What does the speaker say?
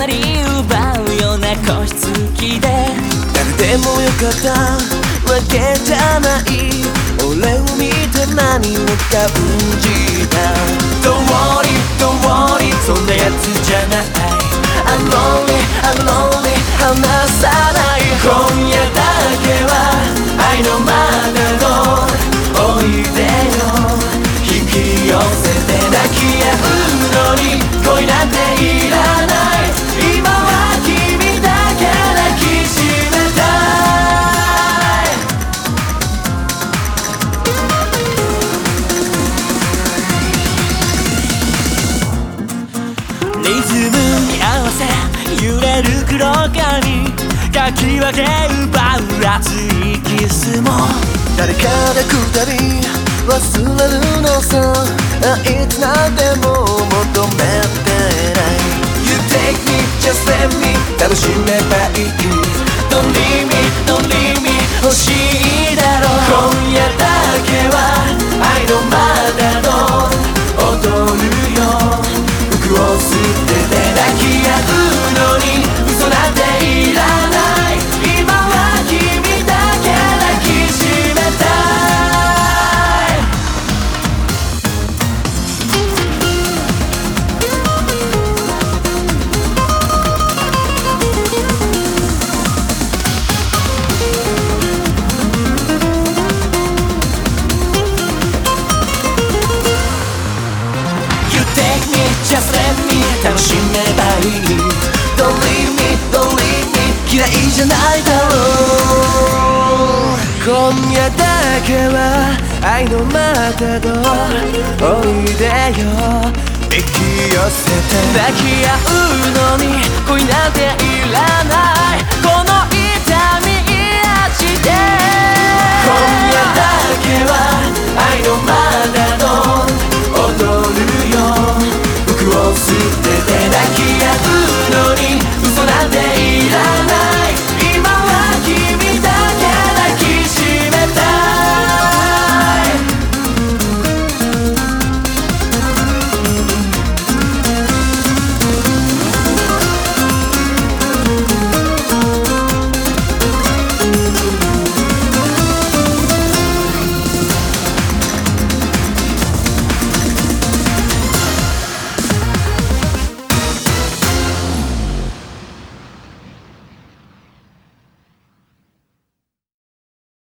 なり奪うような個室機で誰でもよかったわけじゃない、俺を見て何を感じた。 Don't worry, don't worry そんなやつじゃない。 I'm lonely, I'm lonely 離さない。今夜だけは愛のまたのおいでよ、引き寄せて抱き合うのに恋なんていらない。今は君だけ抱きしめたい。 リズムに合わせ揺れる黒髪かき分け奪う熱いキスも誰かで二人忘れるのさ、いつなんでも求めてない。 You take me, just let me 楽しめばいい。 Don't leave me, don't leave me 欲しいだろう。今夜だけは愛のまたの踊るよ、服を捨てて抱き合うのに嘘なんていらない。今は君だけ抱きしめたい。You take me, just let me 楽しめばいい。 Don't leave me, don't leave me 嫌いじゃないだろう。今夜だけは愛のまたどおいでよ、引き寄せて抱き合うのに恋なんていらない。この